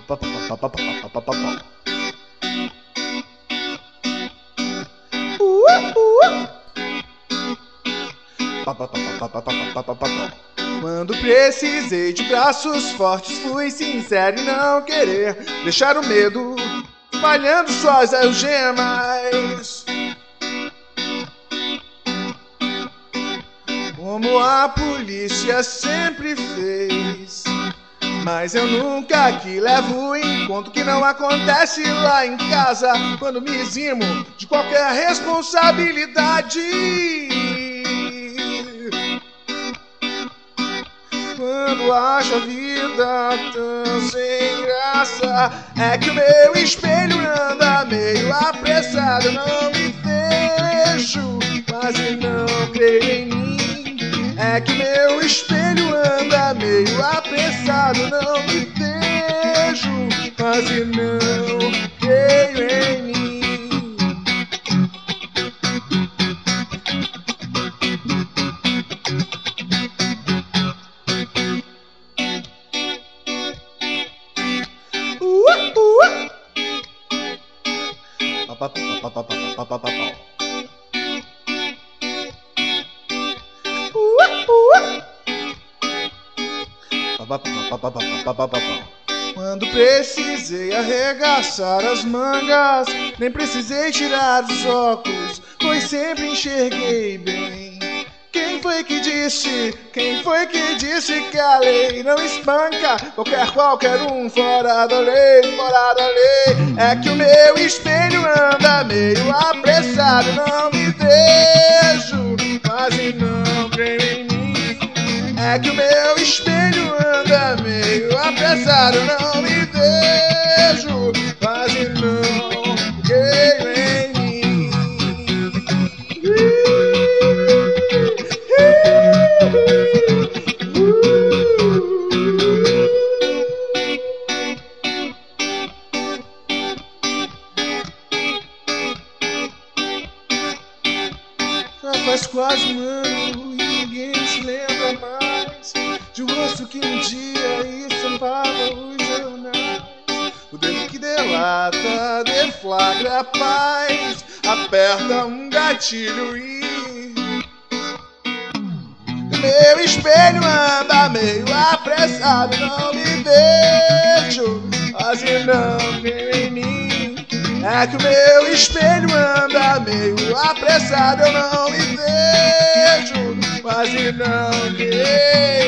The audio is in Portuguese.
Quando precisei de braços fortes, fui sincero em não querer deixar o medo espalhando suas algemas. Como a polícia sempre fez, mas eu nunca que levo em conta o que não acontece lá em casa, quando me eximo de qualquer responsabilidade. Quando acho a vida tão sem graça, é que o meu espelho anda meio apressado. Eu não me vejo, quase não creio em mim. É que o meu espelho anda meio apressado. Eu não me vejo, quase não creio em mim. Quando precisei arregaçar as mangas, nem precisei tirar os óculos, pois sempre enxerguei bem. Quem foi que disse que a lei não espanca qualquer um fora da lei, fora da lei? É que o meu espelho anda meio apressado, não me vejo, quase não creio em mim. É que o meu espelho anda meio apressado, não me vejo, quase não creio em mim. Já faz quase um ano e ninguém se lembra mais de um rosto que um dia estampava os jornais. O dedo que delata, deflagra a paz, aperta um gatilho e meu espelho anda meio apressado, não me vejo, quase não creio em mim. É que o meu espelho anda meio apressado, eu não me vejo, quase não creio.